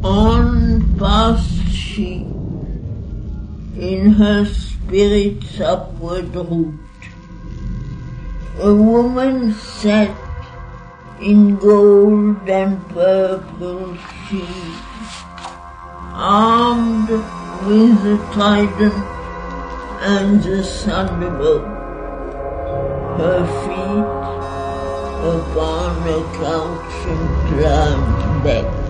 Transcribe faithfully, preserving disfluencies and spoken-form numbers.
On passed she in her spirit's upward route, a woman set in gold and purple sheath, armed with the trident and the thunderbolt, her feet upon a couch and climbed back.